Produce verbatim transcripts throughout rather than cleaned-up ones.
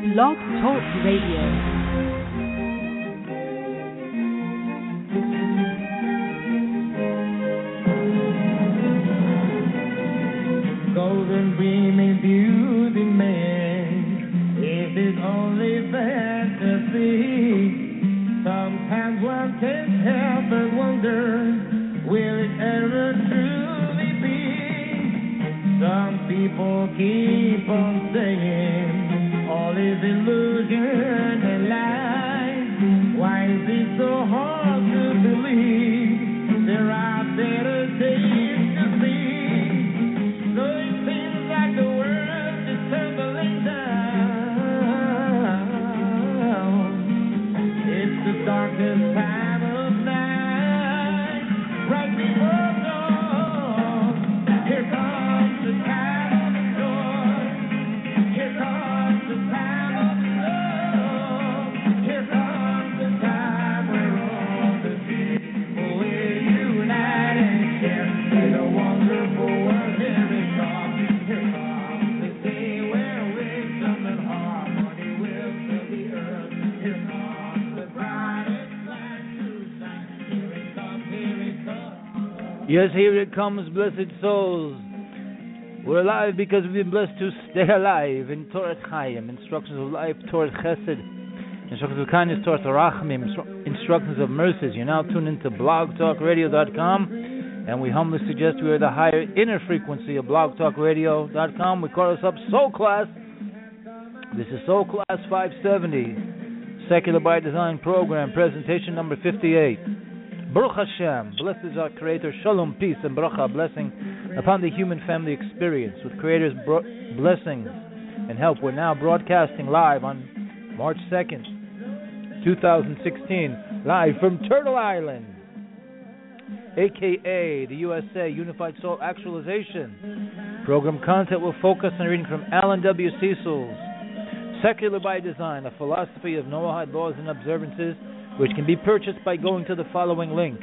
Blog Talk Radio. Golden beaming beauty man, it is only fantasy. Sometimes one can't help but wonder, will it ever truly be? Some people keep on saying all is illusion and lie. Why is it so hard to believe there are better days to see? So it seems like the world is tumbling down. It's the darkest time of night. Right before dawn, here comes the time of joy. Here comes the time of love. Here comes the time where all the people will unite and share in a wonderful world. Here it comes. Here comes the day where wisdom and harmony will fill the earth. Here comes the brightest light to shine. Here it comes. Here it comes. Yes, here it comes, blessed souls. We're alive because we've been blessed to stay alive in Torah Chaim, instructions of life, Torah Chesed, instructions of kindness, Torah Rachmim, instructions of mercies. You're now tuned into blog talk radio dot com, and we humbly suggest we are the higher inner frequency of blog talk radio dot com. We call us up Soul Class. This is Soul Class five seventy, Secular by Design program, presentation number fifty-eight. Baruch Hashem, blessed is our Creator, Shalom, peace, and bracha, blessing upon the human family experience. With Creator's bro- blessings and help, we're now broadcasting live on March second, twenty sixteen, live from Turtle Island, a k a the U S A Unified Soul Actualization. Program content will focus on reading from Alan W. Cecil's Secular by Design, a philosophy of Noahide laws and observances, which can be purchased by going to the following link: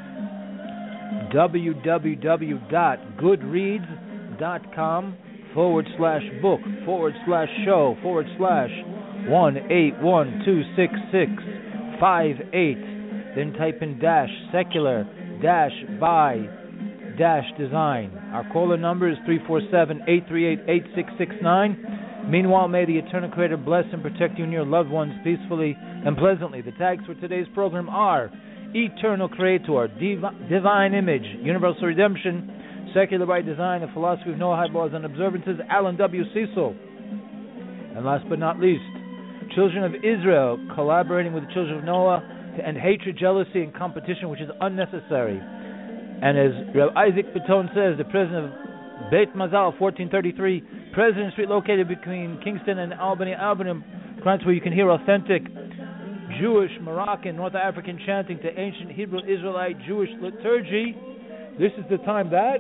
www.goodreads.com forward slash book forward slash show forward slash one eight one two six six five eight. Then type in dash secular dash by dash design. Our caller number is three four seven, eight three eight, eight six six nine. Meanwhile, may the Eternal Creator bless and protect you and your loved ones peacefully and pleasantly. The tags for today's program are Eternal Creator, Div- Divine Image, Universal Redemption, Secular by Design, a philosophy of Noahide laws and observances, Alan W. Cecil. And last but not least, Children of Israel, collaborating with the Children of Noah to end hatred, jealousy, and competition, which is unnecessary. And as Rabbi Isaac Baton says, the president of Beit Mazal, fourteen thirty-three, President Street, located between Kingston and Albany, Albany, France, where you can hear authentic Jewish, Moroccan, North African chanting to ancient Hebrew, Israelite, Jewish liturgy. This is the time that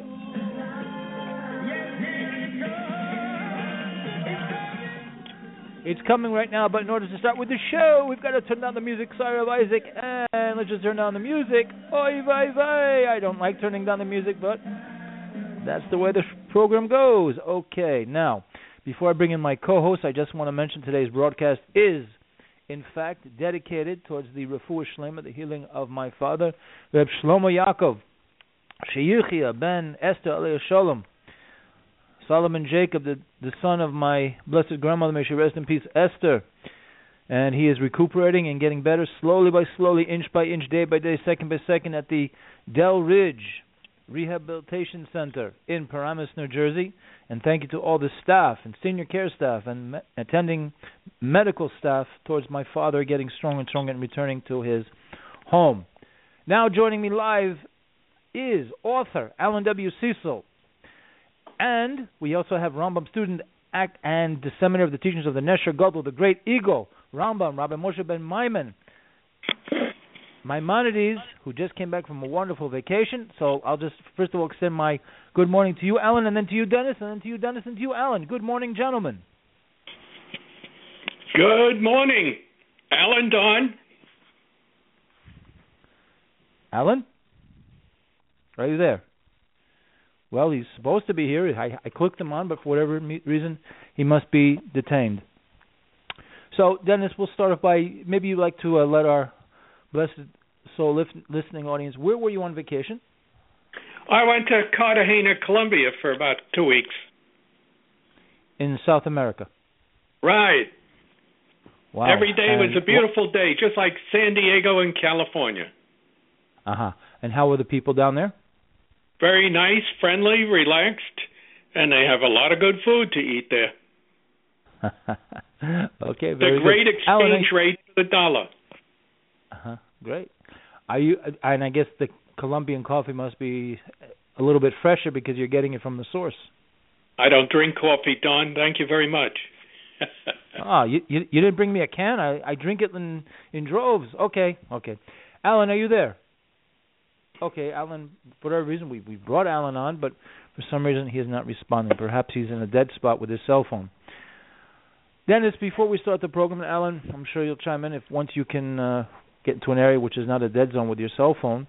it's coming right now, but in order to start with the show, we've got to turn down the music. Sorry, of Isaac, and let's just turn down the music. Oy vey vey. I don't like turning down the music, but that's the way the program goes. Okay, now, before I bring in my co-host, I just want to mention today's broadcast is, in fact, dedicated towards the refuah shlema, the healing of my father, Reb Shlomo Yaakov, Sheyuchia ben Esther Alei Shalom, Solomon Jacob, the, the son of my blessed grandmother, may she rest in peace, Esther. And he is recuperating and getting better slowly by slowly, inch by inch, day by day, second by second at the Del Ridge Rehabilitation Center in Paramus, New Jersey. And thank you to all the staff and senior care staff and me- attending medical staff towards my father getting stronger and stronger and returning to his home. Now joining me live is author Alan W. Cecil. And we also have Rambam student act and disseminator of the teachings of the Nesher Gadol, the great eagle, Rambam, Rabbi Moshe ben Maimon Maimonides, who just came back from a wonderful vacation. So I'll just first of all extend my good morning to you, Alan, and then to you, Dennis, and then to you, Dennis, and to you, Alan. Good morning, gentlemen. Good morning, Alan Don. Alan? Are you there? Well, he's supposed to be here. I, I clicked him on, but for whatever me- reason, he must be detained. So, Dennis, we'll start off by maybe you'd like to uh, let our blessed soul lif- listening audience, where were you on vacation? I went to Cartagena, Colombia for about two weeks. In South America? Right. Wow. Every day and was a beautiful wh- day, just like San Diego in California. Uh-huh. And how were the people down there? Very nice, friendly, relaxed, and they have a lot of good food to eat there. Okay, very the great good. exchange Alan, I... rate for the dollar. Uh-huh. Great. Are you? And I guess the Colombian coffee must be a little bit fresher because you're getting it from the source. I don't drink coffee, Don. Thank you very much. Ah, you, you you didn't bring me a can. I, I drink it in in droves. Okay, okay. Alan, are you there? Okay, Alan. For whatever reason, we we brought Alan on, but for some reason he is not responding. Perhaps he's in a dead spot with his cell phone. Dennis, before we start the program, Alan, I'm sure you'll chime in if once you can uh, get into an area which is not a dead zone with your cell phone.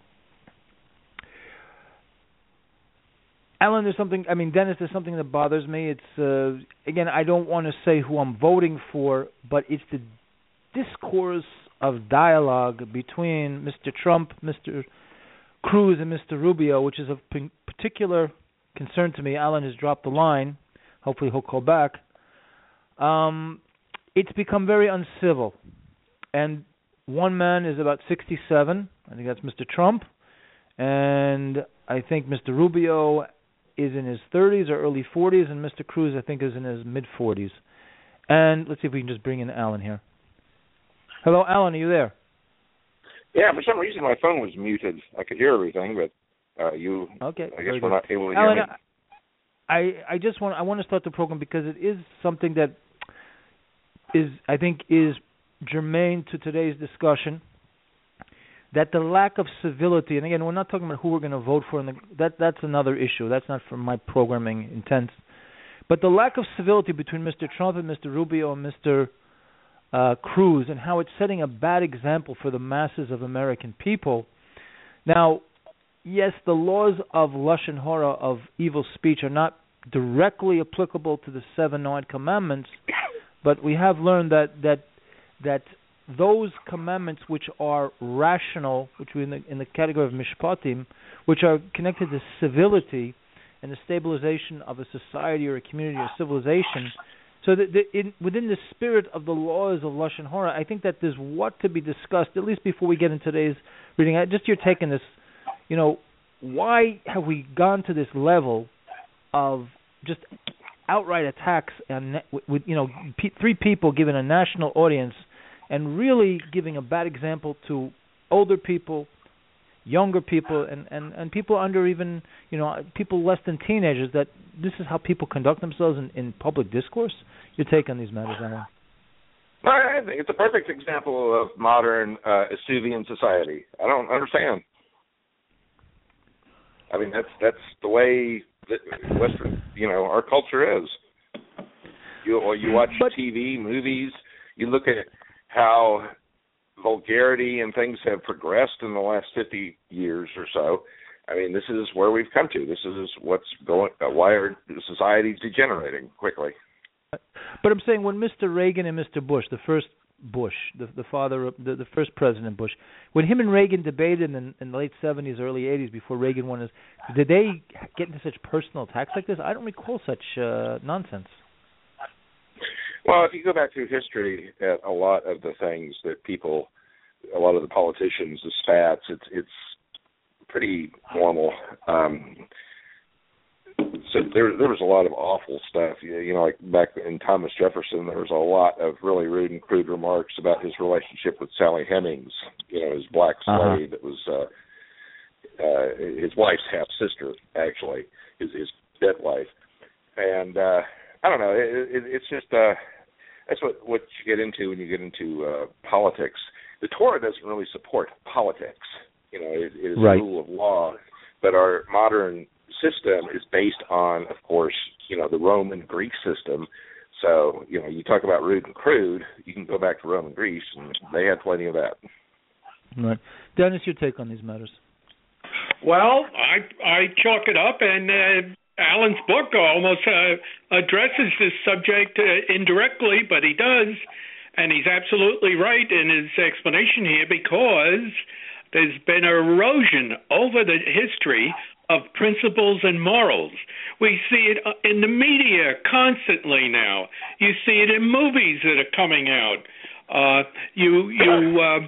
Alan, there's something, I mean, Dennis, there's something that bothers me. It's, uh, again, I don't want to say who I'm voting for, but it's the discourse of dialogue between Mister Trump, Mister Cruz, and Mister Rubio, which is of p- particular concern to me. Alan has dropped the line. Hopefully he'll call back. Um, it's become very uncivil. And one man is about sixty-seven. I think that's Mister Trump. And I think Mister Rubio is in his thirties or early forties, and Mister Cruz, I think, is in his mid-forties. And let's see if we can just bring in Alan here. Hello, Alan, are you there? Yeah, for some reason my phone was muted. I could hear everything, but uh, you, okay, I guess we're not able to hear Alan, me. I, I just want I want to start the program because it is something that is, I think, is germane to today's discussion. That the lack of civility, and again, we're not talking about who we're going to vote for, and that that's another issue. That's not from my programming intent. But the lack of civility between Mister Trump and Mister Rubio and Mister Uh, Cruz, and how it's setting a bad example for the masses of American people. Now, yes, the laws of Lashon Hara, of evil speech, are not directly applicable to the seven Noahide commandments, but we have learned that that that those commandments which are rational, which are in the, in the category of mishpatim, which are connected to civility and the stabilization of a society or a community or civilization. So that the, in, within the spirit of the laws of Lashon Hara, I think that there's what to be discussed, at least before we get into today's reading. I, just your take on this, you know, why have we gone to this level of just outright attacks on, with, with, you know, p- three people giving a national audience and really giving a bad example to older people, younger people, and, and, and people under even, you know, people less than teenagers, that this is how people conduct themselves in, in public discourse? Your take on these matters, Alan? I think it's a perfect example of modern uh, Estuvian society. I don't understand. I mean, that's that's the way that Western, you know, our culture is. You or you watch but, T V, movies, you look at how vulgarity and things have progressed in the last fifty years or so. I mean, this is where we've come to. This is what's going. Uh, why our society is degenerating quickly. But I'm saying when Mister Reagan and Mister Bush, the first Bush, the, the father, of, the, the first President Bush, when him and Reagan debated in, in the late seventies, early eighties, before Reagan won his, did they get into such personal attacks like this? I don't recall such uh, nonsense. Well, if you go back through history, at a lot of the things that people, a lot of the politicians, the spats, it's it's pretty normal. Um, so there there was a lot of awful stuff. You, you know, like back in Thomas Jefferson, there was a lot of really rude and crude remarks about his relationship with Sally Hemings, you know, his black slave uh-huh. that was uh, uh, his wife's half sister, actually, his his dead wife. And uh, I don't know, it, it, it's just uh, that's what what you get into when you get into uh, politics. The Torah doesn't really support politics. You know, it, it is right. a rule of law, but our modern system is based on, of course, you know, the Roman Greek system. So, you know, you talk about rude and crude, you can go back to Roman Greece, and they had plenty of that. Right. Dennis, your take on these matters? Well, I I chalk it up, and uh, Alan's book almost uh, addresses this subject uh, indirectly, but he does. And he's absolutely right in his explanation here, because there's been erosion over the history of principles and morals. We see it in the media constantly now. You see it in movies that are coming out. Uh, you you uh,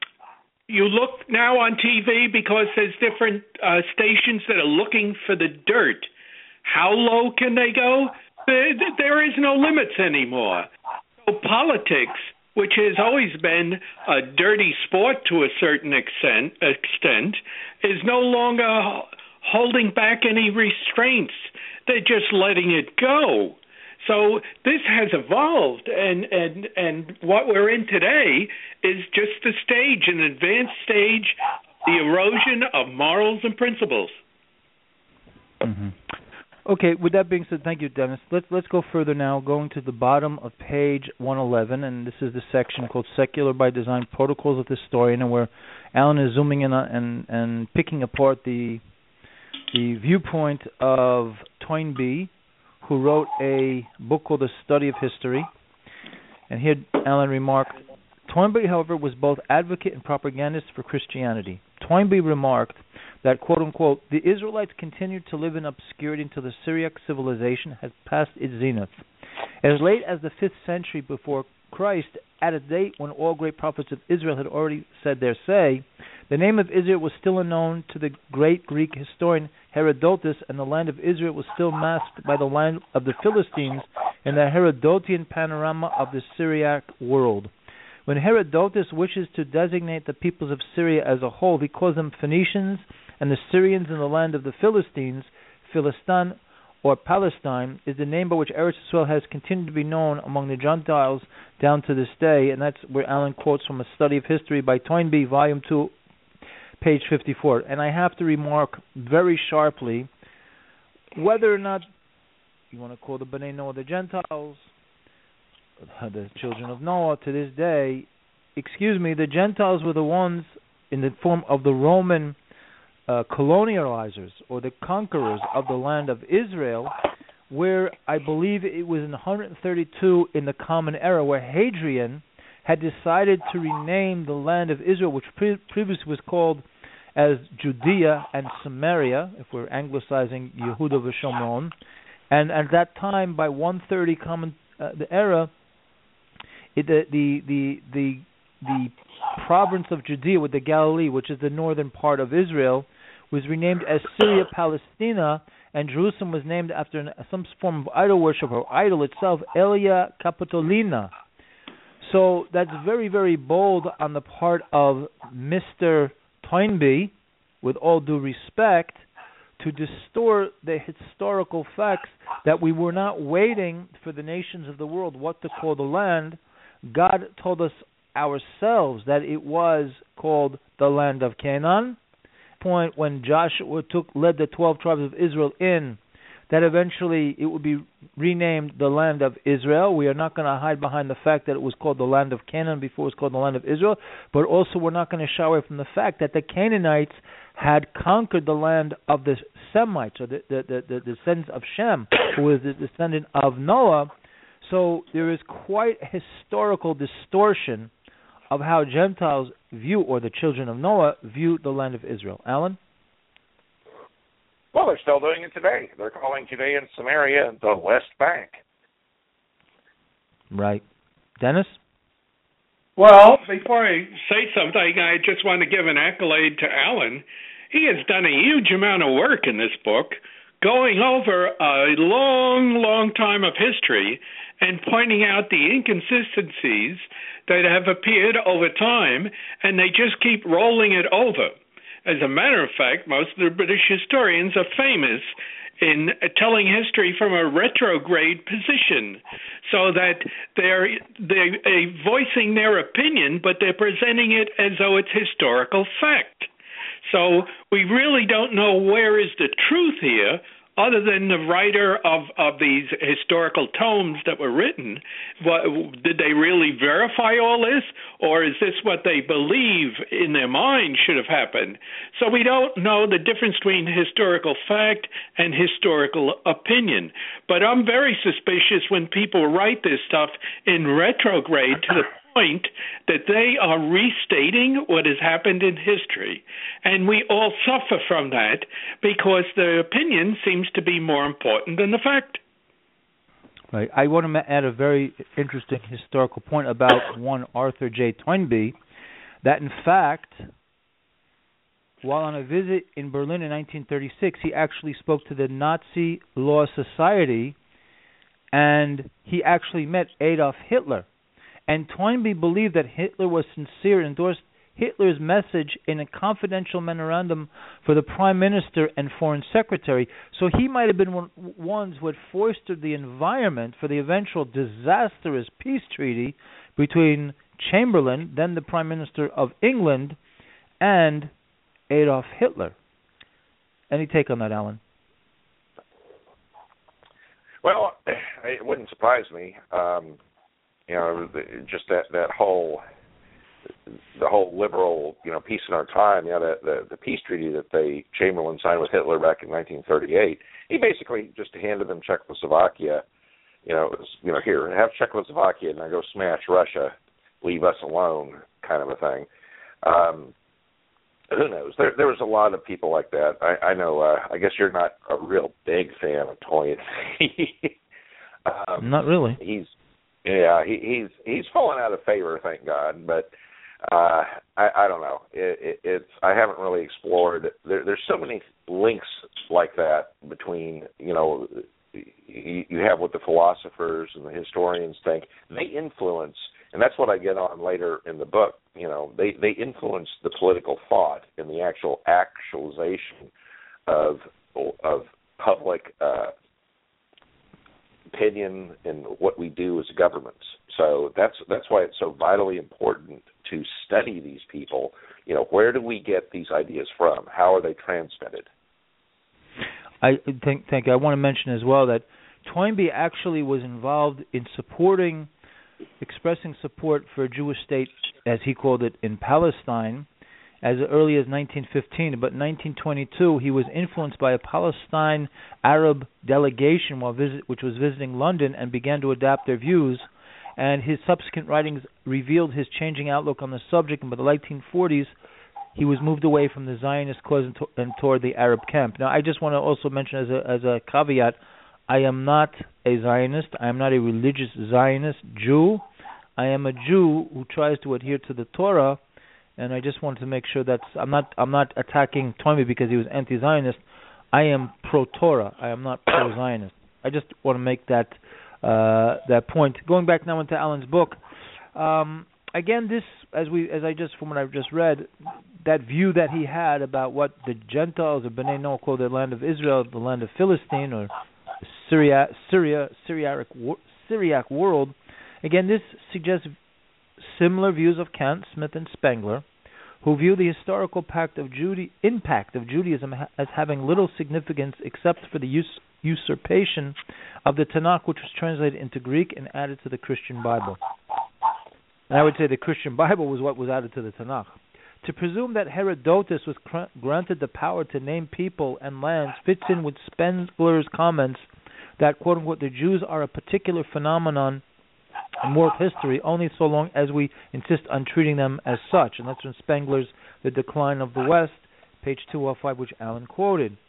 you look now on T V because there's different uh, stations that are looking for the dirt. How low can they go? There, there is no limits anymore. So politics, which has always been a dirty sport to a certain extent, extent is no longer holding back any restraints. They're just letting it go. So this has evolved, and, and, and what we're in today is just the stage, an advanced stage, the erosion of morals and principles. Mm-hmm. Okay, with that being said, thank you, Dennis. Let's let's go further now, going to the bottom of page one eleven, and this is the section called Secular by Design, Protocols of the Historian, and where Alan is zooming in on, and, and picking apart the the viewpoint of Toynbee, who wrote a book called The Study of History. And here Alan remarked, Toynbee, however, was both advocate and propagandist for Christianity. Toynbee remarked that, quote-unquote, the Israelites continued to live in obscurity until the Syriac civilization had passed its zenith. As late as the fifth century before Christ, at a date when all great prophets of Israel had already said their say, the name of Israel was still unknown to the great Greek historian Herodotus, and the land of Israel was still masked by the land of the Philistines in the Herodotian panorama of the Syriac world. When Herodotus wishes to designate the peoples of Syria as a whole, he calls them Phoenicians and the Syrians in the land of the Philistines. Philistan, or Palestine, is the name by which Eretz Yisrael has continued to be known among the Gentiles down to this day, and that's where Alan quotes from A Study of History by Toynbee, Volume two, page fifty-four. And I have to remark very sharply, whether or not you want to call the Bnei Noah the Gentiles, the children of Noah, to this day, excuse me, the Gentiles were the ones in the form of the Roman uh, colonializers or the conquerors of the land of Israel, where I believe it was in one thirty-two in the Common Era, where Hadrian had decided to rename the land of Israel, which pre- previously was called as Judea and Samaria, if we're anglicizing Yehuda v'Shomron, and at that time, by one thirty Common uh, the Era, it, the the the the the province of Judea with the Galilee, which is the northern part of Israel, was renamed as Syria Palestina, and Jerusalem was named after an, some form of idol worship, or idol itself, Elia Capitolina. So that's very, very bold on the part of Mister Toynbee, with all due respect, to distort the historical facts that we were not waiting for the nations of the world what to call the land. God told us ourselves that it was called the land of Canaan. Point when Joshua took led the twelve tribes of Israel in, that eventually it would be renamed the land of Israel. We are not going to hide behind the fact that it was called the land of Canaan before it was called the land of Israel, but also we're not going to shy away from the fact that the Canaanites had conquered the land of the Semites, or the, the, the, the descendants of Shem, who was the descendant of Noah. So there is quite a historical distortion of how Gentiles view, or the children of Noah view, the land of Israel. Alan? Well, they're still doing it today. They're calling Judea and Samaria the West Bank. Right. Dennis? Well, before I say something, I just want to give an accolade to Alan. He has done a huge amount of work in this book, going over a long, long time of history and pointing out the inconsistencies that have appeared over time, and they just keep rolling it over. As a matter of fact, most of the British historians are famous in telling history from a retrograde position, so that they're, they're uh, voicing their opinion, but they're presenting it as though it's historical fact. So we really don't know where is the truth here other than the writer of, of these historical tomes that were written, what, did they really verify all this, or is this what they believe in their mind should have happened? So we don't know the difference between historical fact and historical opinion. But I'm very suspicious when people write this stuff in retrograde to the point that they are restating what has happened in history. And we all suffer from that because the opinion seems to be more important than the fact. Right. I want to add a very interesting historical point about one Arthur J. Toynbee, that in fact, while on a visit in Berlin in nineteen thirty-six, he actually spoke to the Nazi Law Society, and he actually met Adolf Hitler. And Toynbee believed that Hitler was sincere and endorsed Hitler's message in a confidential memorandum for the Prime Minister and Foreign Secretary. So he might have been one ones who had fostered the environment for the eventual disastrous peace treaty between Chamberlain, then the Prime Minister of England, and Adolf Hitler. Any take on that, Alan? Well, it wouldn't surprise me. Um, you know, just that, that whole the whole liberal, you know, peace in our time. You know, the, the the peace treaty that they Chamberlain signed with Hitler back in nineteen thirty-eight. He basically just handed them Czechoslovakia. You know, it was, you know, here, have Czechoslovakia, and now go smash Russia. Leave us alone, kind of a thing. Um, who knows? There, there was a lot of people like that. I, I know. Uh, I guess you're not a real big fan of Toynbee. um, not really. He's yeah. He, he's he's fallen out of favor, thank God. But uh, I, I don't know. It, it, it's I haven't really explored. There, there's so many links like that between, you know, you, you have what the philosophers and the historians think. They influence. And that's what I get on later in the book. You know, they, they influence the political thought and the actual actualization of of public uh, opinion and what we do as governments. So that's that's why it's so vitally important to study these people. You know, where do we get these ideas from? How are they transmitted? I think, thank you. I want to mention as well that Toynbee actually was involved in supporting. expressing support for a Jewish state, as he called it, in Palestine as early as nineteen fifteen. But in nineteen twenty-two, he was influenced by a Palestine Arab delegation while visit, which was visiting London, and began to adapt their views. And his subsequent writings revealed his changing outlook on the subject. And by the nineteen forties, he was moved away from the Zionist cause and, to- and toward the Arab camp. Now, I just want to also mention as a, as a caveat, I am not a Zionist. I am not a religious Zionist Jew. I am a Jew who tries to adhere to the Torah, and I just wanted to make sure that I'm not I'm not attacking Toynbee because he was anti-Zionist. I am pro-Torah. I am not pro-Zionist. I just want to make that uh, that point. Going back now into Alan's book, um, again, this as we as I just from what I've just read, that view that he had about what the Gentiles or Bnei Noah call the land of Israel, the land of Philistine, or Syria, Syria, Syriac, Syriac world. Again, this suggests similar views of Kant, Smith, and Spengler, who view the historical pact of Jude- impact of Judaism ha- as having little significance except for the us- usurpation of the Tanakh, which was translated into Greek and added to the Christian Bible. And I would say the Christian Bible was what was added to the Tanakh. To presume that Herodotus was cr- granted the power to name people and lands fits in with Spengler's comments that, quote-unquote, the Jews are a particular phenomenon in world history only so long as we insist on treating them as such. And that's from Spengler's The Decline of the West, page two oh five, which Alan quoted.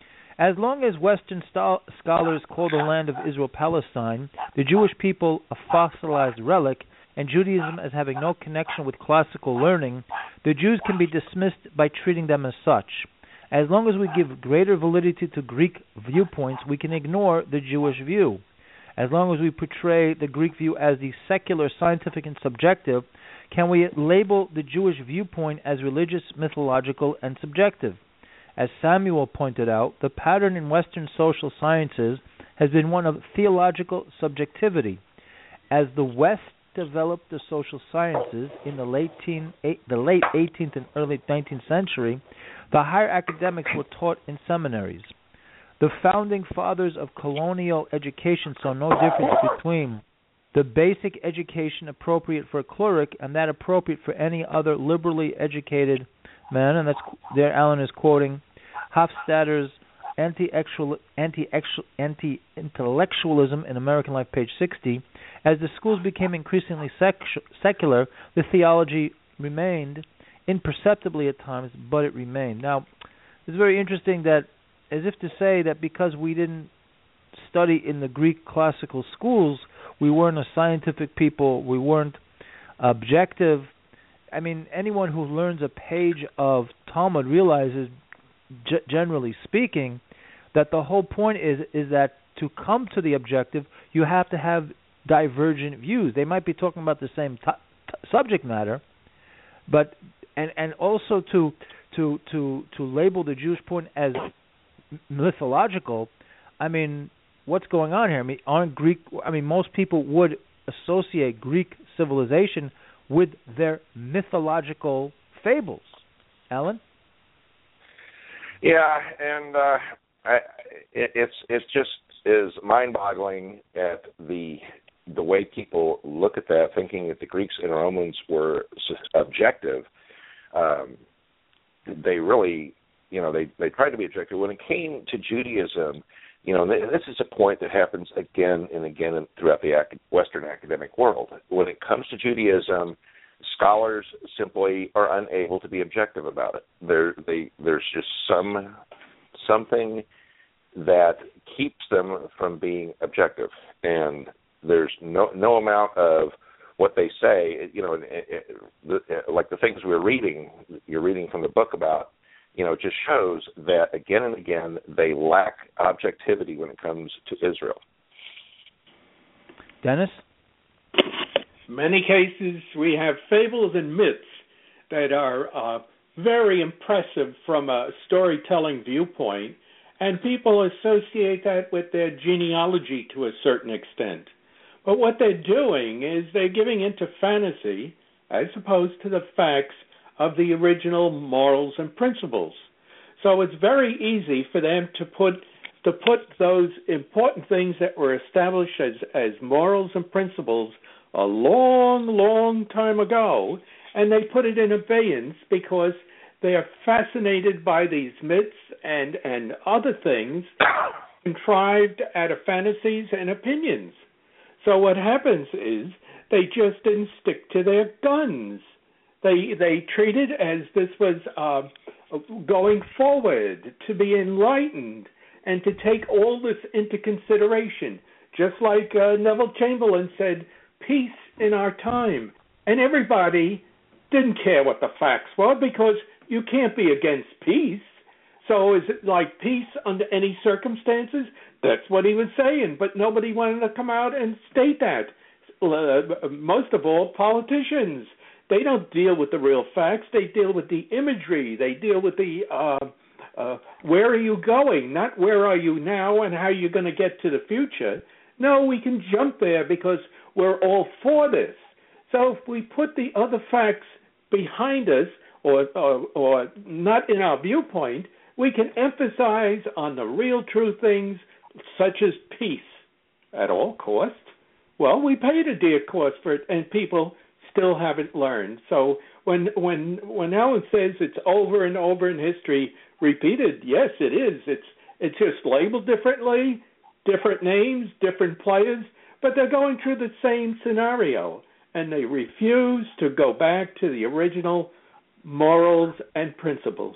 As long as Western st- scholars call the land of Israel Palestine, the Jewish people a fossilized relic, and Judaism as having no connection with classical learning, the Jews can be dismissed by treating them as such. As long as we give greater validity to Greek viewpoints, we can ignore the Jewish view. As long as we portray the Greek view as the secular, scientific, and subjective, can we label the Jewish viewpoint as religious, mythological, and subjective? As Samuel pointed out, the pattern in Western social sciences has been one of theological subjectivity. As the West developed the social sciences in the late, teen, the late eighteenth and early nineteenth century, the higher academics were taught in seminaries. The founding fathers of colonial education saw no difference between the basic education appropriate for a cleric and that appropriate for any other liberally educated man. And that's there. Alan is quoting Hofstadter's Anti-Intellectualism in American Life, page sixty. As the schools became increasingly sec- secular, the theology remained, imperceptibly at times, but it remained. Now, it's very interesting that, as if to say that because we didn't study in the Greek classical schools, we weren't a scientific people, we weren't objective. I mean, anyone who learns a page of Talmud realizes, g- generally speaking, that the whole point is is that to come to the objective, you have to have divergent views. They might be talking about the same t- t- subject matter, but and and also to to to to label the Jewish point as mythological. I mean, what's going on here? I mean, aren't Greek? I mean, most people would associate Greek civilization with their mythological fables. Alan? Yeah, and uh, I, it, it's it's just is mind-boggling at the the way people look at that, thinking that the Greeks and Romans were objective. Um, they really, you know, they they tried to be objective. When it came to Judaism, you know, and this is a point that happens again and again throughout the Western academic world. When it comes to Judaism, scholars simply are unable to be objective about it. There, they, there's just some something that keeps them from being objective, and there's no no amount of what they say. You know, it, it, like the things we're reading, you're reading from the book about. You know, it just shows that again and again they lack objectivity when it comes to Israel. Dennis? Many cases we have fables and myths that are uh, very impressive from a storytelling viewpoint, and people associate that with their genealogy to a certain extent. But what they're doing is they're giving into fantasy as opposed to the facts of the original morals and principles. So it's very easy for them to put to put those important things that were established as, as morals and principles a long, long time ago, and they put it in abeyance because they are fascinated by these myths and, and other things contrived out of fantasies and opinions. So what happens is they just didn't stick to their guns. They they treated as this was uh, going forward, to be enlightened, and to take all this into consideration. Just like uh, Neville Chamberlain said, peace in our time. And everybody didn't care what the facts were because you can't be against peace. So is it like peace under any circumstances? That's what he was saying, but nobody wanted to come out and state that. Uh, most of all, politicians. They don't deal with the real facts. They deal with the imagery. They deal with the uh, uh, where are you going, not where are you now and how you're going to get to the future. No, we can jump there because we're all for this. So if we put the other facts behind us or, or, or not in our viewpoint, we can emphasize on the real true things such as peace at all costs. Well, we paid a dear cost for it, and people still haven't learned. So when when when Alan says it's over and over in history, repeated, yes, it is. It's it's just labeled differently, different names, different players, but they're going through the same scenario, and they refuse to go back to the original morals and principles.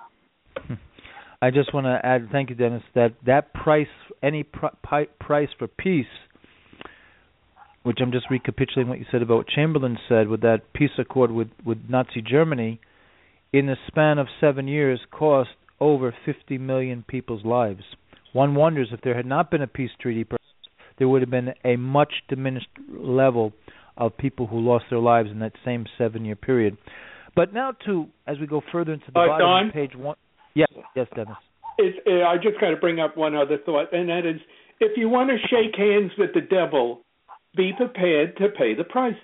I just want to add, thank you, Dennis, that that price, any pr- pi- price for peace, which I'm just recapitulating what you said about what Chamberlain said with that peace accord with, with Nazi Germany, in the span of seven years cost over fifty million people's lives. One wonders if there had not been a peace treaty, perhaps there would have been a much diminished level of people who lost their lives in that same seven-year period. But now, to as we go further into the uh, bottom Don? of page one. Yes, yes, Dennis. It's, uh, I just got to bring up one other thought, and that is, if you want to shake hands with the devil, be prepared to pay the price.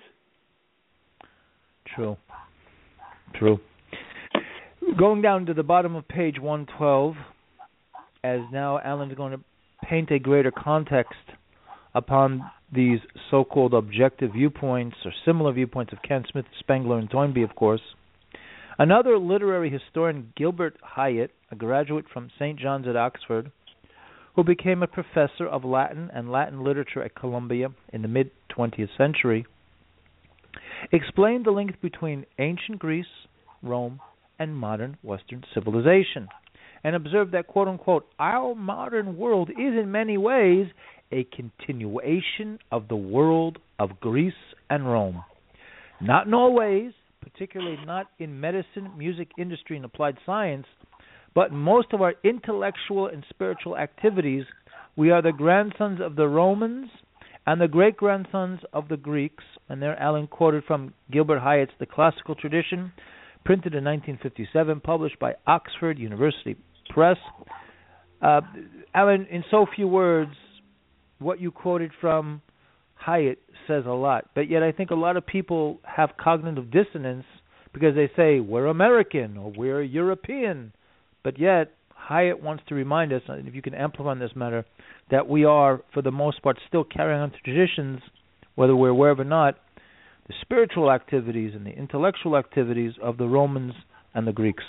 True. True. Going down to the bottom of page one twelve, as now Alan's going to paint a greater context upon these so-called objective viewpoints or similar viewpoints of Kent Smith, Spengler, and Toynbee, of course. Another literary historian, Gilbert Hyatt, a graduate from Saint John's at Oxford, who became a professor of Latin and Latin literature at Columbia in the mid-twentieth century, explained the link between ancient Greece, Rome, and modern Western civilization, and observed that, quote-unquote, our modern world is in many ways a continuation of the world of Greece and Rome. Not in all ways, particularly not in medicine, music, industry, and applied science, but in most of our intellectual and spiritual activities, we are the grandsons of the Romans and the great-grandsons of the Greeks. And there Alan quoted from Gilbert Hyatt's The Classical Tradition, printed in nineteen fifty-seven, published by Oxford University Press. Uh, Alan, in so few words, what you quoted from Hyatt says a lot. But yet I think a lot of people have cognitive dissonance because they say, we're American or we're European. But yet Hyatt wants to remind us, and if you can amplify on this matter, that we are, for the most part, still carrying on traditions, whether we're aware of it or not, the spiritual activities and the intellectual activities of the Romans and the Greeks.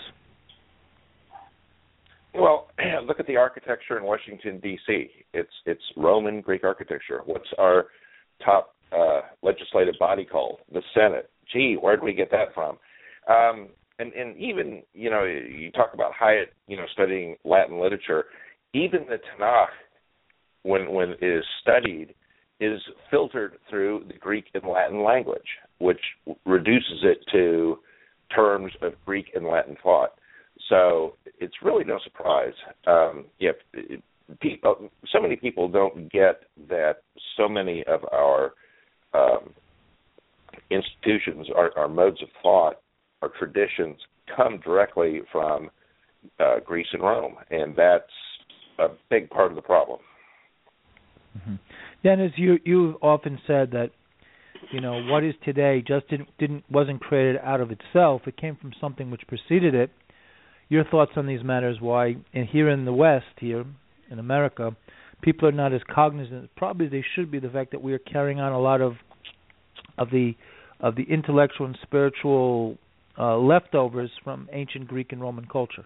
Well, look at the architecture in Washington, D C It's it's Roman Greek architecture. What's our top uh, legislative body called? The Senate. Gee, where did we get that from? Um, and, and even, you know, you talk about Hyatt, you know, studying Latin literature. Even the Tanakh, when when it is studied, is filtered through the Greek and Latin language, which reduces it to terms of Greek and Latin thought. So it's really no surprise. Um, if people, so many people don't get that so many of our um, institutions, our, our modes of thought, our traditions come directly from uh, Greece and Rome, and that's a big part of the problem. Mm-hmm. Dennis, you you've often said that, you know, what is today just didn't didn't wasn't created out of itself. It came from something which preceded it. Your thoughts on these matters? Why, and here in the West, here in America, people are not as cognizant, probably they should be, the fact that we are carrying on a lot of of the of the intellectual and spiritual uh, leftovers from ancient Greek and Roman culture.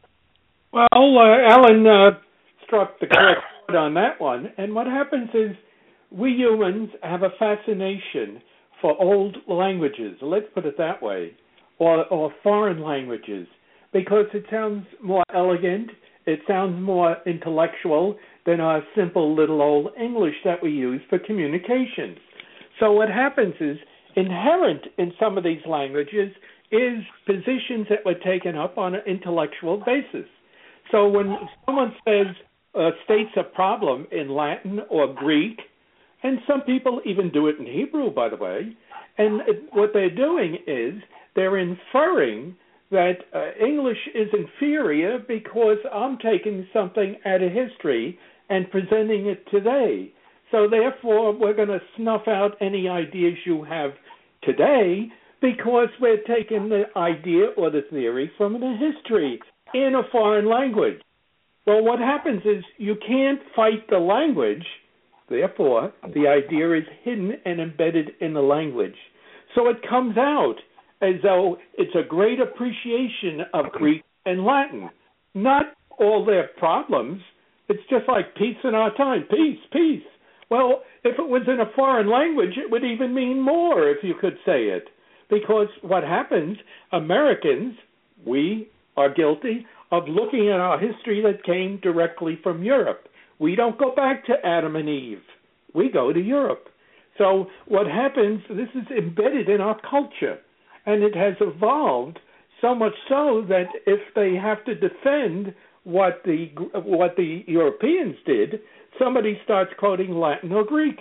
Well, uh, Alan uh, struck the correct chord on that one. And what happens is we humans have a fascination for old languages, let's put it that way, or, or foreign languages, because it sounds more elegant, it sounds more intellectual than our simple little old English that we use for communication. So what happens is, inherent in some of these languages is positions that were taken up on an intellectual basis. So when someone says, uh, states a problem in Latin or Greek, and some people even do it in Hebrew, by the way, and what they're doing is they're inferring that uh, English is inferior because I'm taking something out of history and presenting it today. So therefore, we're going to snuff out any ideas you have today because we're taking the idea or the theory from the history in a foreign language. Well, what happens is you can't fight the language. Therefore, the idea is hidden and embedded in the language. So it comes out as though it's a great appreciation of Greek and Latin. Not all their problems. It's just like peace in our time. Peace, peace. Well, if it was in a foreign language, it would even mean more, if you could say it. Because what happens, Americans, we are guilty of looking at our history that came directly from Europe. We don't go back to Adam and Eve. We go to Europe. So what happens, this is embedded in our culture, and it has evolved so much so that if they have to defend what the what the Europeans did, somebody starts quoting Latin or Greek.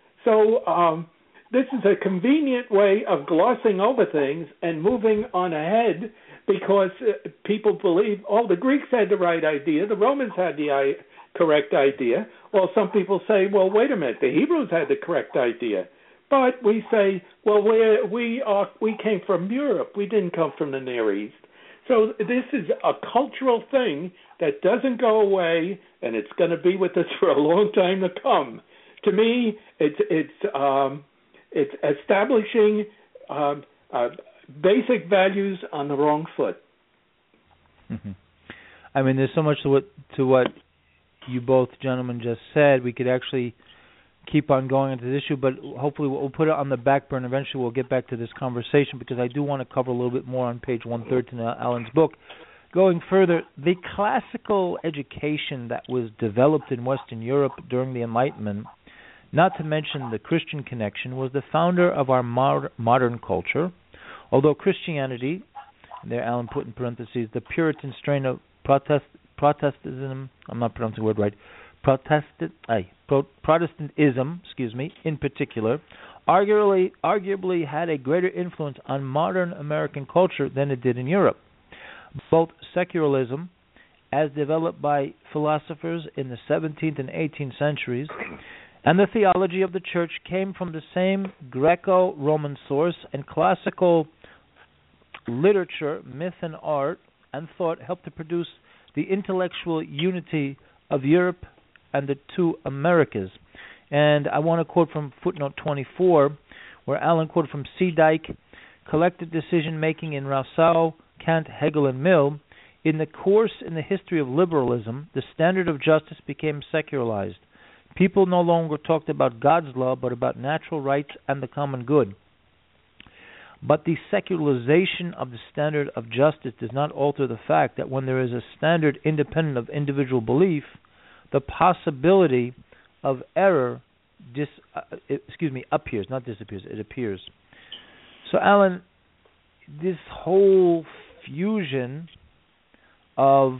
So um, this is a convenient way of glossing over things and moving on ahead because uh, people believe, oh, the Greeks had the right idea, the Romans had the I- correct idea. Well, some people say, well, wait a minute, the Hebrews had the correct idea. But we say, well, we we are we came from Europe. We didn't come from the Near East. So this is a cultural thing that doesn't go away, and it's going to be with us for a long time to come. To me, it's it's um, it's establishing um, uh, basic values on the wrong foot. Mm-hmm. I mean, there's so much to what to what you both gentlemen just said. We could actually keep on going into this issue, but hopefully we'll put it on the back burner. Eventually we'll get back to this conversation because I do want to cover a little bit more on page one thirteen of Alan's book. Going further, the classical education that was developed in Western Europe during the Enlightenment, not to mention the Christian connection, was the founder of our mod- modern culture, although Christianity, there Alan put in parentheses, the Puritan strain of protest, Protestantism, I'm not pronouncing the word right, Protestant, aye, Pro, Protestantism, excuse me, in particular, arguably, arguably had a greater influence on modern American culture than it did in Europe. Both secularism, as developed by philosophers in the seventeenth and eighteenth centuries, and the theology of the Church came from the same Greco-Roman source, and classical literature, myth, and art and thought helped to produce the intellectual unity of Europe and the two Americas. And I want to quote from footnote twenty-four, where Alan quoted from C. Dyke, collective decision-making in Rousseau, Kant, Hegel, and Mill. In the course in the history of liberalism, the standard of justice became secularized. People no longer talked about God's law, but about natural rights and the common good. But the secularization of the standard of justice does not alter the fact that when there is a standard independent of individual belief, the possibility of error dis, uh, excuse me, appears, not disappears, it appears. So, Alan, this whole fusion of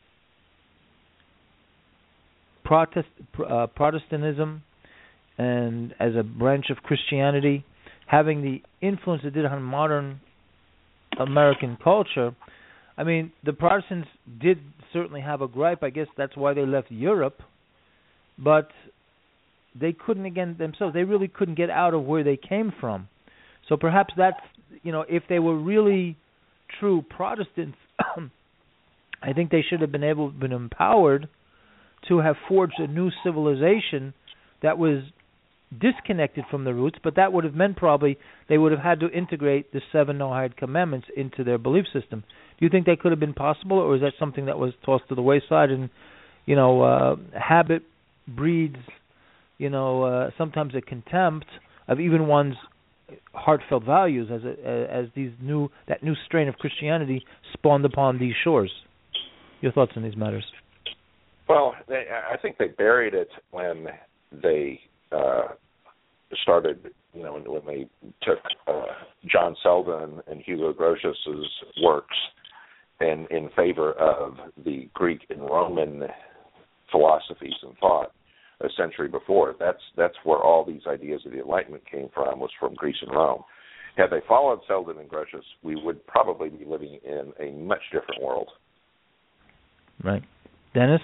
Protest, uh, Protestantism and as a branch of Christianity, having the influence it did on modern American culture, I mean, the Protestants did certainly have a gripe. I guess that's why they left Europe, but they couldn't, again, themselves, they really couldn't get out of where they came from. So perhaps that's, you know, if they were really true Protestants, I think they should have been able, been empowered to have forged a new civilization that was disconnected from the roots, but that would have meant probably they would have had to integrate the seven Noahide commandments into their belief system. Do you think that could have been possible, or is that something that was tossed to the wayside? And, you know, uh, habit breeds, you know, uh, sometimes a contempt of even one's heartfelt values as a, as these new that new strain of Christianity spawned upon these shores. Your thoughts on these matters? Well, they, I think they buried it when they uh, started, you know, when they took uh, John Selden and Hugo Grotius's works and in favor of the Greek and Roman philosophies and thought a century before. That's that's where all these ideas of the Enlightenment came from, was from Greece and Rome. Had they followed Selden and Grotius, we would probably be living in a much different world. Right. Dennis?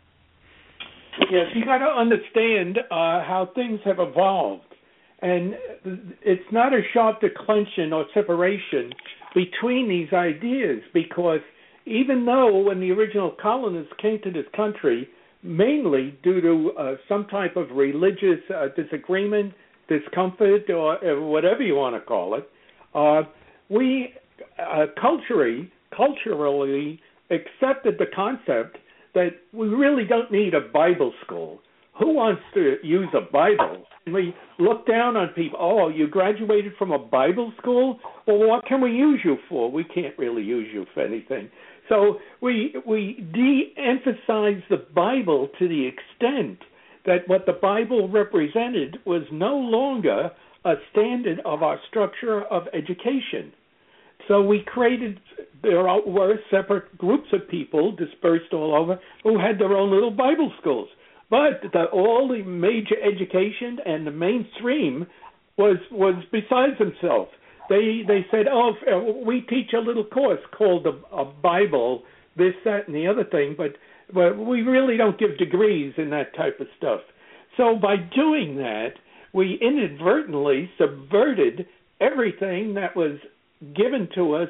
Yes, you got to understand uh, how things have evolved. And it's not a sharp declension or separation between these ideas, because even though when the original colonists came to this country, mainly due to uh, some type of religious uh, disagreement, discomfort, or uh, whatever you want to call it, uh, we uh, culturally, culturally accepted the concept that we really don't need a Bible school. Who wants to use a Bible? And we look down on people. Oh, you graduated from a Bible school? Well, what can we use you for? We can't really use you for anything. So we we de-emphasize the Bible to the extent that what the Bible represented was no longer a standard of our structure of education. So we created, there were separate groups of people dispersed all over who had their own little Bible schools. But the, all the major education and the mainstream was was besides themselves. They they said, oh, we teach a little course called a, a Bible, this, that, and the other thing, but, but we really don't give degrees in that type of stuff. So by doing that, we inadvertently subverted everything that was given to us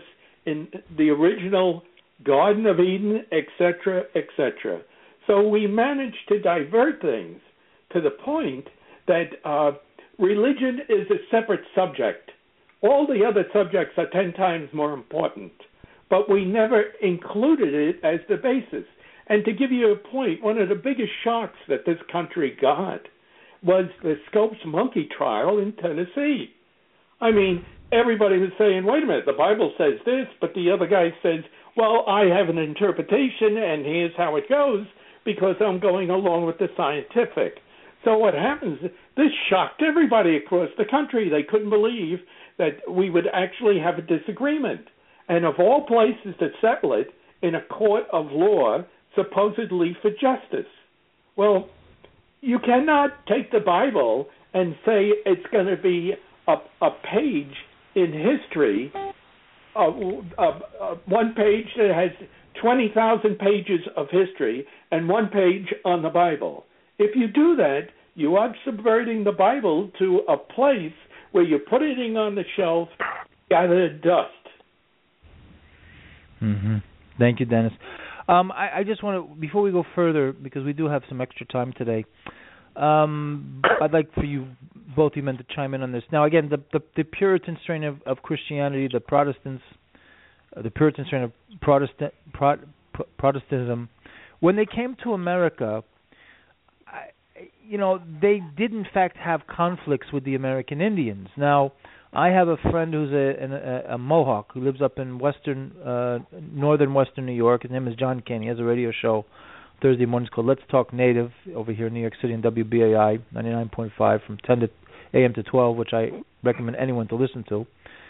in the original Garden of Eden, et cetera, et cetera. So we managed to divert things to the point that uh, religion is a separate subject. All the other subjects are ten times more important, but we never included it as the basis. And to give you a point, one of the biggest shocks that this country got was the Scopes monkey trial in Tennessee. I mean, everybody was saying, wait a minute, the Bible says this, but the other guy says, well, I have an interpretation, and here's how it goes, because I'm going along with the scientific. So what happens, this shocked everybody across the country. They couldn't believe that we would actually have a disagreement. And of all places to settle it, in a court of law, supposedly for justice. Well, you cannot take the Bible and say it's going to be a, a page in history, uh, uh, uh, one page that has twenty thousand pages of history and one page on the Bible. If you do that, you are subverting the Bible to a place where you're putting it on the shelf, gather dust. Mm-hmm. Thank you, Dennis. Um, I, I just want to, before we go further, because we do have some extra time today, um, I'd like for you, both you men, to chime in on this. Now, again, the, the, the Puritan strain of, of Christianity, the Protestants, uh, the Puritan strain of Protestant, Pro, Pro, Protestantism, when they came to America, I, you know, they did in fact have conflicts with the American Indians. Now, I have a friend who's a, a, a Mohawk who lives up in western, uh, northern western New York. His name is John Kane. He has a radio show Thursday mornings called Let's Talk Native over here in New York City on W B A I ninety-nine point five from ten a.m. to twelve, which I recommend anyone to listen to.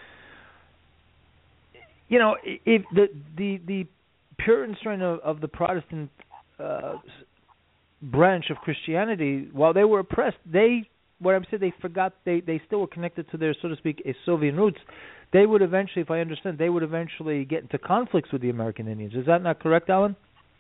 You know, if the the, the Puritan strain of, of the Protestant uh, branch of Christianity, while they were oppressed, they what I'm saying, they forgot, they, they still were connected to their, so to speak, Soviet roots. They would eventually, if I understand, they would eventually get into conflicts with the American Indians. Is that not correct, Alan?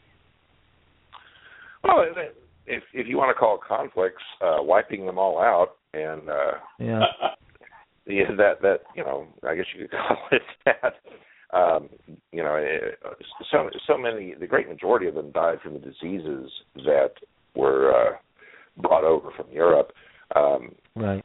Well, if if you want to call conflicts, uh, wiping them all out, and uh, yeah, yeah, that that you know, I guess you could call it that. Um, you know, so so many, the great majority of them died from the diseases that were uh, brought over from Europe. Um, right.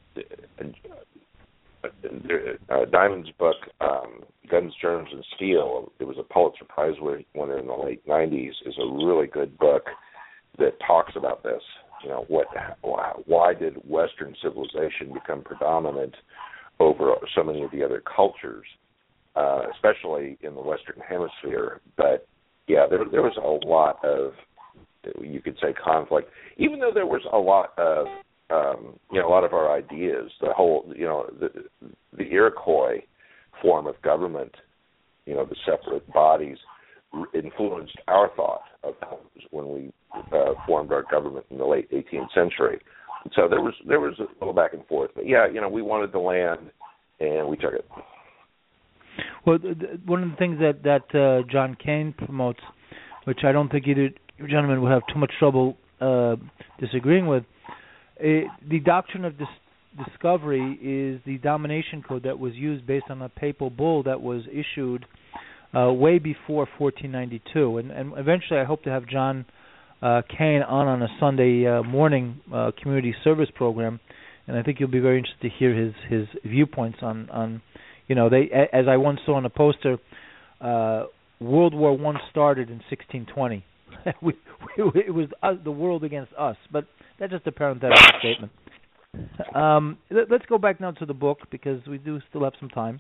Uh, Diamond's book, um, Guns, Germs, and Steel, it was a Pulitzer Prize winner in the late nineties, is a really good book that talks about this. You know, what, why did Western civilization become predominant over so many of the other cultures, uh, especially in the Western Hemisphere? But, yeah, there, there was a lot of, you could say, conflict, even though there was a lot of, Um, you know, a lot of our ideas, the whole, you know, the, the Iroquois form of government, you know, the separate bodies, influenced our thought of when we uh, formed our government in the late eighteenth century. And so there was there was a little back and forth. But yeah, you know, we wanted the land, and we took it. Well, one of the things that that uh, John Kane promotes, which I don't think either gentleman would have too much trouble uh, disagreeing with. It, the doctrine of dis- discovery is the domination code that was used based on a papal bull that was issued uh, way before fourteen ninety-two. And, and eventually I hope to have John uh, Kane on on a Sunday uh, morning uh, community service program, and I think you'll be very interested to hear his, his viewpoints on, on, you know, they as I once saw on a poster, uh, World War One started in sixteen twenty. we, we, it was us, the world against us, but that's just a parenthetical statement. Um, let, let's go back now to the book, because we do still have some time.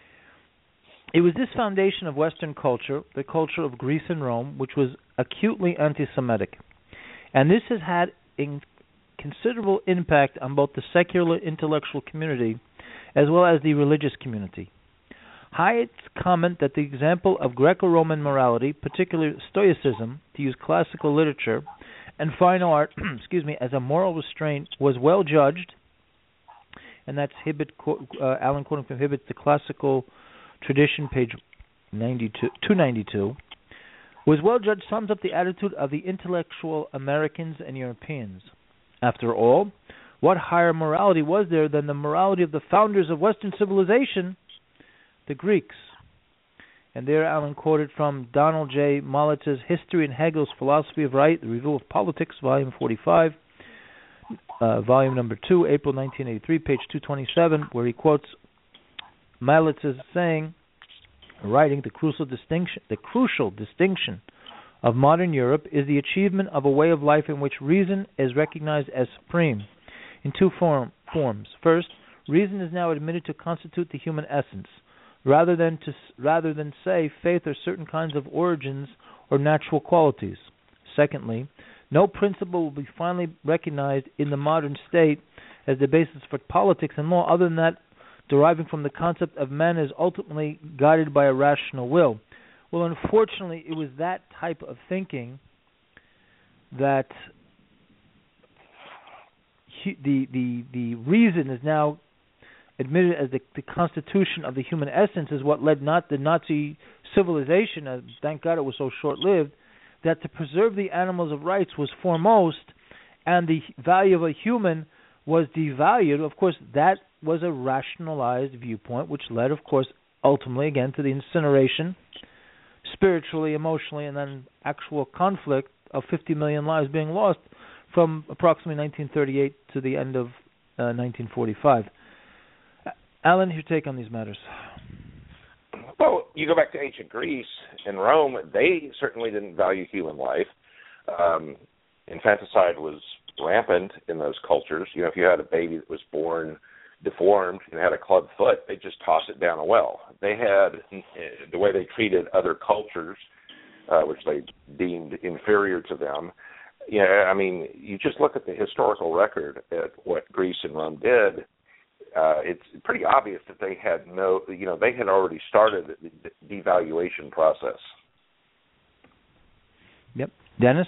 It was this foundation of Western culture, the culture of Greece and Rome, which was acutely anti-Semitic. And this has had a considerable impact on both the secular intellectual community as well as the religious community. Hyatt's comment that the example of Greco-Roman morality, particularly Stoicism, to use classical literature, and fine art, excuse me, as a moral restraint, was well judged, and that's Hibbett, uh, Alan quoting from Hibbett, The Classical Tradition, page ninety-two, two ninety-two, was well judged, sums up the attitude of the intellectual Americans and Europeans. After all, what higher morality was there than the morality of the founders of Western civilization, the Greeks? And there Alan quoted from Donald J. Molitz's History and Hegel's Philosophy of Right, The Review of Politics, Volume forty-five, uh, Volume number two, April nineteen eighty-three, page two twenty-seven, where he quotes Malitz as saying, writing, the crucial distinction, the crucial distinction of modern Europe is the achievement of a way of life in which reason is recognized as supreme in two form, forms. First, reason is now admitted to constitute the human essence, rather than to rather than say faith or certain kinds of origins or natural qualities. Secondly, no principle will be finally recognized in the modern state as the basis for politics and law other than that deriving from the concept of man is ultimately guided by a rational will. Well, unfortunately, it was that type of thinking that he, the the the reason is now admitted as the, the constitution of the human essence is what led not the Nazi civilization, and thank God it was so short-lived, that to preserve the animals of rights was foremost, and the value of a human was devalued. Of course, that was a rationalized viewpoint, which led, of course, ultimately, again, to the incineration, spiritually, emotionally, and then actual conflict of fifty million lives being lost from approximately nineteen thirty-eight to the end of uh, nineteen forty-five. Alan, your take on these matters? Well, you go back to ancient Greece and Rome, they certainly didn't value human life. Um, infanticide was rampant in those cultures. You know, if you had a baby that was born deformed and had a club foot, they just toss it down a well. They had the way they treated other cultures, uh, which they deemed inferior to them. Yeah, I mean, you just look at the historical record at what Greece and Rome did. Uh, it's pretty obvious that they had no, you know, they had already started the devaluation process. Yep. Dennis?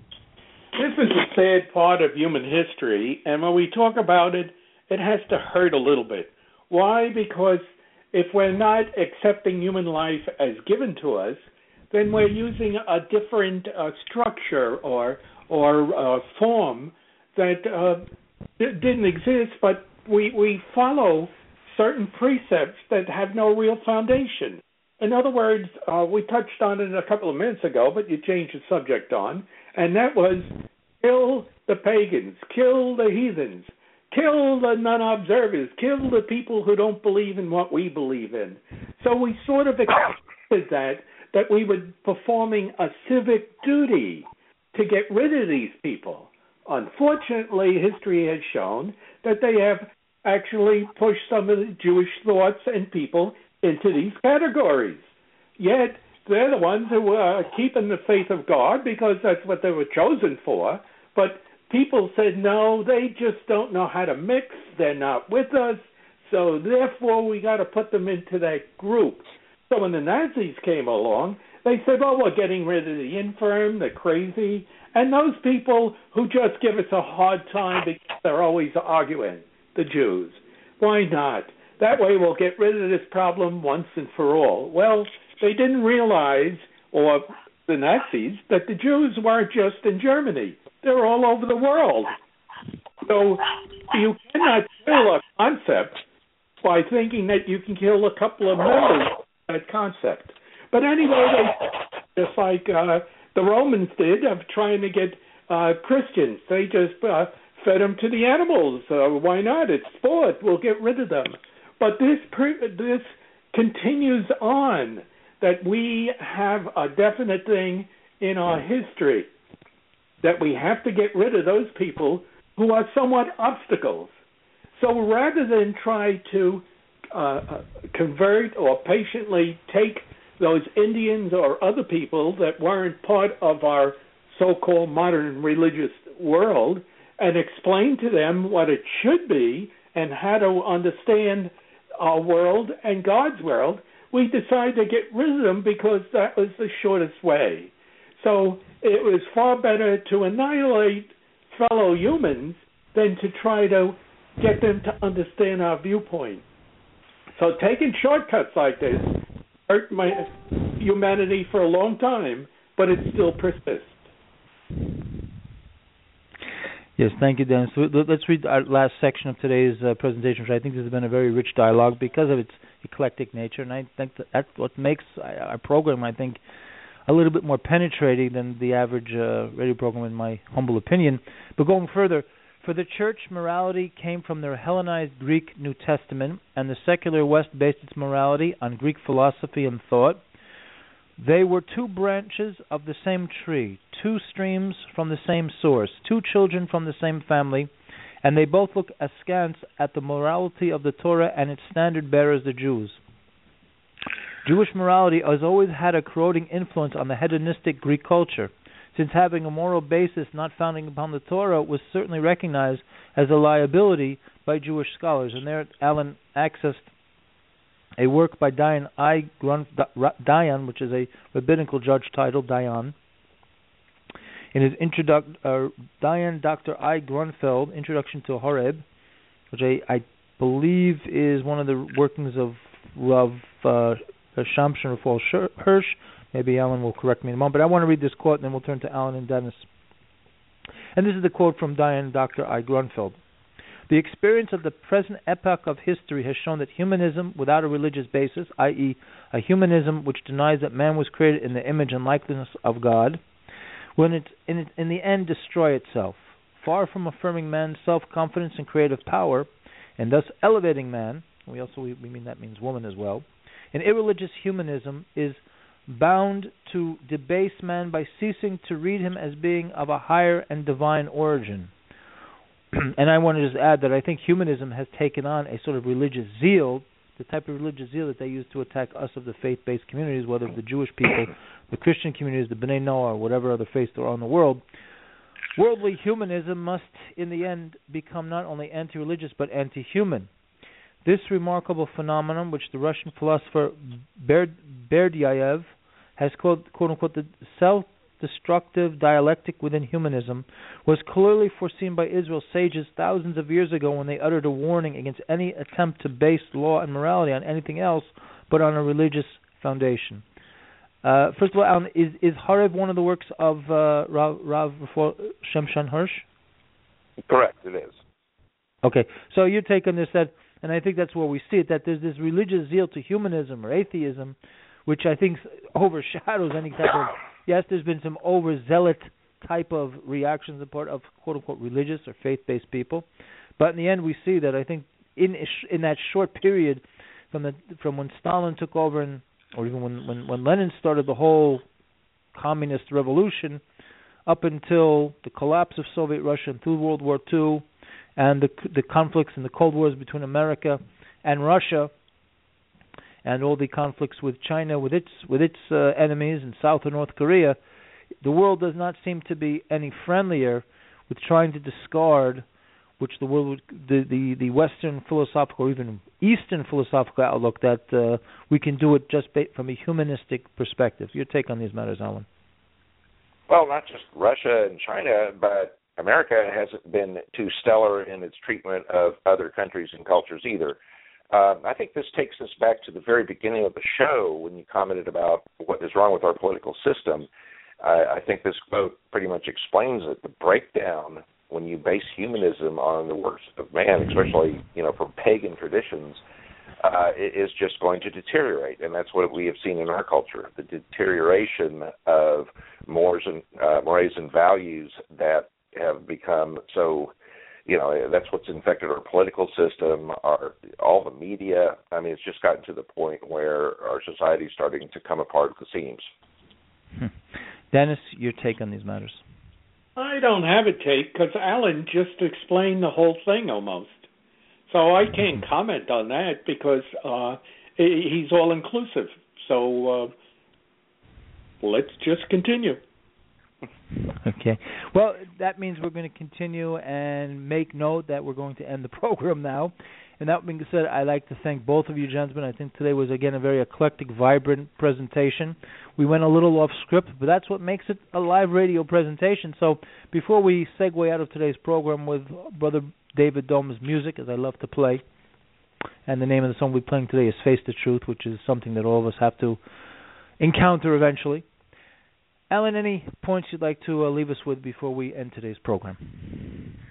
This is a sad part of human history, and when we talk about it, it has to hurt a little bit. Why? Because if we're not accepting human life as given to us, then we're using a different uh, structure or or uh, form that uh, d- didn't exist, but we we follow certain precepts that have no real foundation. In other words, uh, we touched on it a couple of minutes ago, but you changed the subject on, and that was kill the pagans, kill the heathens, kill the non-observers, kill the people who don't believe in what we believe in. So we sort of expected that, that we were performing a civic duty to get rid of these people. Unfortunately, history has shown that they have actually pushed some of the Jewish thoughts and people into these categories. Yet, they're the ones who are keeping the faith of God because that's what they were chosen for. But people said, no, they just don't know how to mix. They're not with us. So therefore, we got to put them into that group. So when the Nazis came along, they said, well, we're getting rid of the infirm, the crazy, and those people who just give us a hard time because they're always arguing, the Jews. Why not? That way we'll get rid of this problem once and for all. Well, they didn't realize, or the Nazis, that the Jews weren't just in Germany. They're all over the world. So you cannot kill a concept by thinking that you can kill a couple of members of that concept. But anyway, they, just like uh, the Romans did of trying to get uh, Christians, they just uh, fed them to the animals. Uh, why not? It's sport. We'll get rid of them. But this pre- this continues on, that we have a definite thing in our history, that we have to get rid of those people who are somewhat obstacles. So rather than try to uh, convert or patiently take those Indians or other people that weren't part of our so-called modern religious world and explain to them what it should be and how to understand our world and God's world, we decided to get rid of them because that was the shortest way. So it was far better to annihilate fellow humans than to try to get them to understand our viewpoint. So taking shortcuts like this hurt my humanity for a long time, but it still persists. Yes, thank you, Dennis. Let's read our last section of today's uh, presentation, which I think has been a very rich dialogue because of its eclectic nature, and I think that that's what makes our program, I think, a little bit more penetrating than the average uh, radio program, in my humble opinion. But going further, for the Church, morality came from the Hellenized Greek New Testament, and the secular West based its morality on Greek philosophy and thought. They were two branches of the same tree, two streams from the same source, two children from the same family, and they both look askance at the morality of the Torah and its standard bearers, the Jews. Jewish morality has always had a corroding influence on the hedonistic Greek culture, since having a moral basis not founding upon the Torah was certainly recognized as a liability by Jewish scholars. And there, Alan accessed a work by Dayan I. Grun, Dayan, which is a rabbinical judge title, Dayan. In his introduction, uh, Dayan Doctor I. Grunfeld, Introduction to Horeb, which I, I believe is one of the workings of Rav uh, Shamshon Rafal Hirsch. Maybe Alan will correct me in a moment, but I want to read this quote, and then we'll turn to Alan and Dennis. And this is the quote from Dayan Doctor I. Grunfeld. The experience of the present epoch of history has shown that humanism without a religious basis, that is, a humanism which denies that man was created in the image and likeness of God, will in, in, in the end destroy itself. Far from affirming man's self-confidence and creative power, and thus elevating man, we also we, we mean that means woman as well, an irreligious humanism is bound to debase man by ceasing to read him as being of a higher and divine origin. And I want to just add that I think humanism has taken on a sort of religious zeal, the type of religious zeal that they use to attack us of the faith-based communities, whether the Jewish people, the Christian communities, the B'nai Noah, or whatever other faiths there are in the world. Worldly humanism must, in the end, become not only anti-religious but anti-human. This remarkable phenomenon, which the Russian philosopher Berdyaev has called, quote-unquote, the self-destructive dialectic within humanism, was clearly foreseen by Israel's sages thousands of years ago when they uttered a warning against any attempt to base law and morality on anything else but on a religious foundation. Uh, first of all, Alan, is, is Horeb one of the works of uh, Rav, Rav Shamshon Hirsch? Correct, it is. Okay, so your take on this, that, and I think that's where we see it, that there's this religious zeal to humanism or atheism, which I think overshadows any type of, yes, there's been some overzealot type of reactions on the part of quote-unquote religious or faith-based people, but in the end we see that I think in in that short period from the from when Stalin took over and or even when, when, when Lenin started the whole communist revolution up until the collapse of Soviet Russia and through World War Two and the the conflicts and the Cold Wars between America and Russia and all the conflicts with China, with its with its uh, enemies in South and North Korea, the world does not seem to be any friendlier with trying to discard, which the world would, the, the the Western philosophical or even Eastern philosophical outlook that uh, we can do it just ba- from a humanistic perspective. Your take on these matters, Alan? Well, not just Russia and China, but America hasn't been too stellar in its treatment of other countries and cultures either. Um, I think this takes us back to the very beginning of the show when you commented about what is wrong with our political system. I, I think this quote pretty much explains it. The breakdown when you base humanism on the works of man, especially, you know, from pagan traditions, uh, is just going to deteriorate. And that's what we have seen in our culture, the deterioration of mores and, uh, mores and values that have become so, you know, that's what's infected our political system, our all the media. I mean, it's just gotten to the point where our society is starting to come apart at the seams. Hmm. Dennis, your take on these matters? I don't have a take because Alan just explained the whole thing almost. So I can't comment on that because uh, he's all-inclusive. So uh, let's just continue. Okay. Well, that means we're going to continue and make note that we're going to end the program now. And that being said, I'd like to thank both of you gentlemen. I think today was, again, a very eclectic, vibrant presentation. We went a little off script, but that's what makes it a live radio presentation. So before we segue out of today's program with Brother David Dome's music, as I love to play, and the name of the song we're playing today is Face the Truth, which is something that all of us have to encounter eventually. Alan, any points you'd like to uh, leave us with before we end today's program?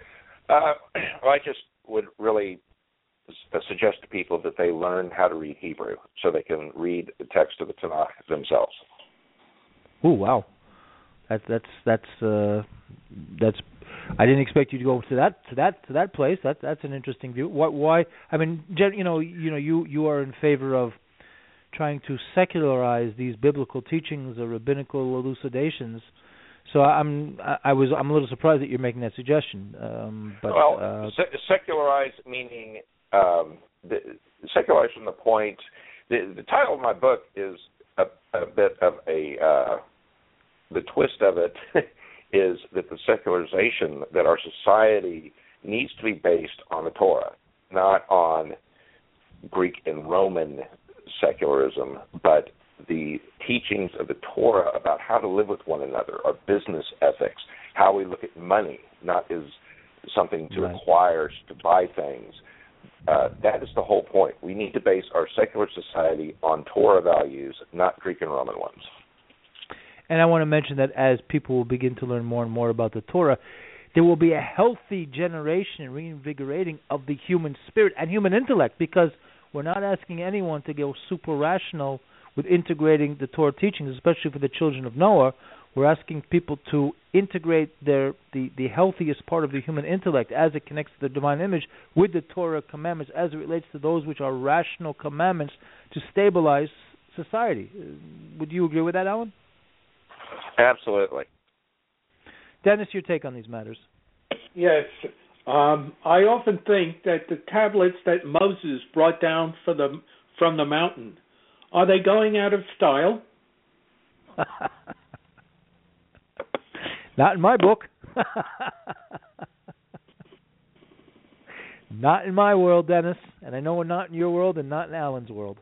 Uh, well, I just would really s- suggest to people that they learn how to read Hebrew so they can read the text of the Tanakh themselves. Oh wow, that's that's that's uh, that's. I didn't expect you to go to that to that to that place. That that's an interesting view. Why? why I mean, gen- you know, you know, you you are in favor of trying to secularize these biblical teachings or rabbinical elucidations. So I'm I, I was I'm a little surprised that you're making that suggestion. Um, but well, uh, se- secularize meaning um, the, secularize from the point. The, the title of my book is a, a bit of a uh, the twist of it is that the secularization that our society needs to be based on the Torah, not on Greek and Roman secularism, but the teachings of the Torah about how to live with one another, our business ethics, how we look at money, not as something to right. acquire, to buy things. Uh, that is the whole point. We need to base our secular society on Torah values, not Greek and Roman ones. And I want to mention that as people will begin to learn more and more about the Torah, there will be a healthy generation and reinvigorating of the human spirit and human intellect, because we're not asking anyone to go super rational with integrating the Torah teachings, especially for the children of Noah. We're asking people to integrate their the, the healthiest part of the human intellect as it connects to the divine image with the Torah commandments as it relates to those which are rational commandments to stabilize society. Would you agree with that, Alan? Absolutely. Dennis, your take on these matters? Yes. Um, I often think that the tablets that Moses brought down for the, from the mountain, are they going out of style? Not in my book. Not in my world, Dennis. And I know we're not in your world and not in Alan's world.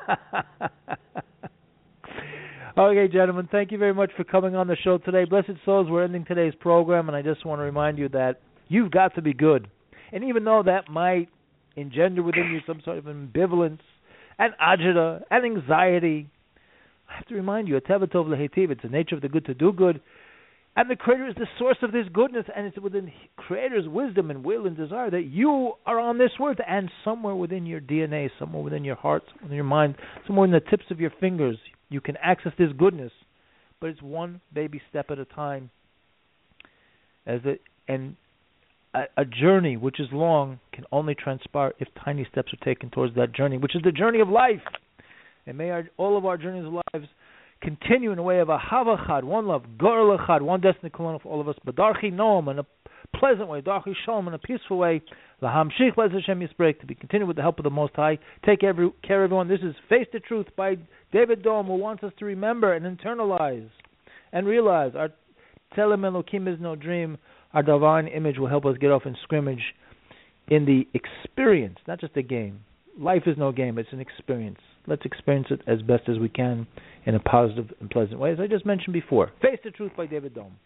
Okay, gentlemen, thank you very much for coming on the show today. Blessed souls, we're ending today's program, and I just want to remind you that you've got to be good. And even though that might engender within you some sort of ambivalence and agita and anxiety, I have to remind you, Ateva Tov Lehitiv, it's the nature of the good to do good, and the Creator is the source of this goodness, and it's within the Creator's wisdom and will and desire that you are on this earth, and somewhere within your D N A, somewhere within your heart, somewhere within your mind, somewhere in the tips of your fingers, you can access this goodness, but it's one baby step at a time. As it, and a, a journey which is long can only transpire if tiny steps are taken towards that journey, which is the journey of life. And may our, all of our journeys of lives continue in a way of a havachad, one love, gorel echad, one destiny colonna for all of us, badarchi noam, in a pleasant way, darchi shalom, in a peaceful way, lahamshich bez Hashem yisbrek, to be continued with the help of the Most High. Take every, care, everyone. This is Face the Truth by David Dome, who wants us to remember and internalize and realize our Tzelem Elokim is no dream. Our divine image will help us get off in scrimmage in the experience, not just a game. Life is no game, it's an experience. Let's experience it as best as we can in a positive and pleasant way, as I just mentioned before. Face the Truth by David Dome.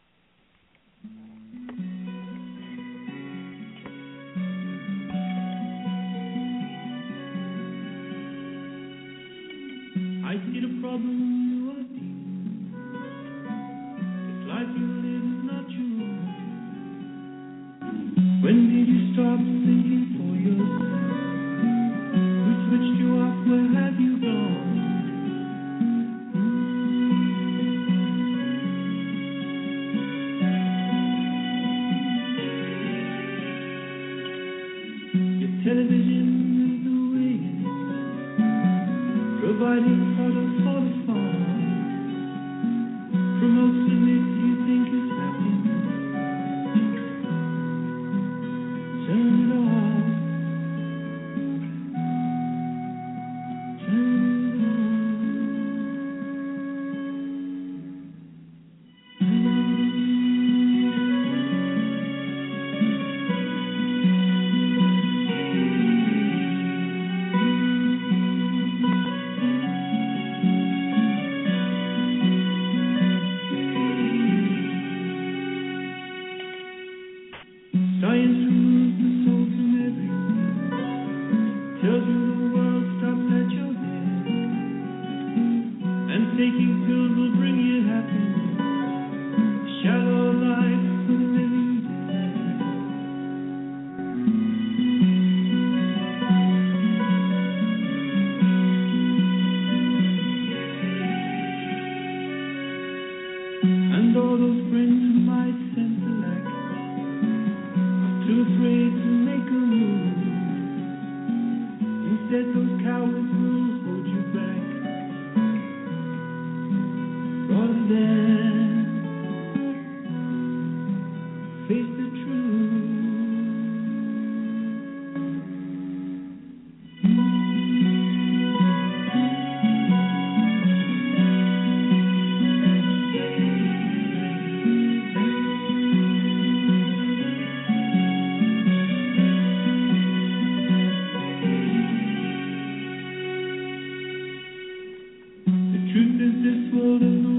I see the problem you are deep. This life you live is not you. When did you stop thinking for yourself? Who switched you off? Where have you gone? Your television is the way it is, providing fodder for the farm. Promotes the myth you think is happy. Turn it off. Turn it on. truth is this world is the